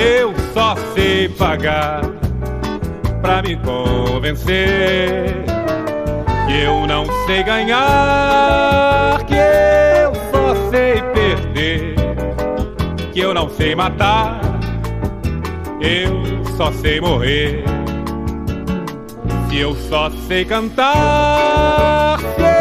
Eu só sei pagar pra me convencer que eu não sei ganhar, que eu só sei perder, que eu não sei matar, eu só sei morrer. Se eu só sei cantar, se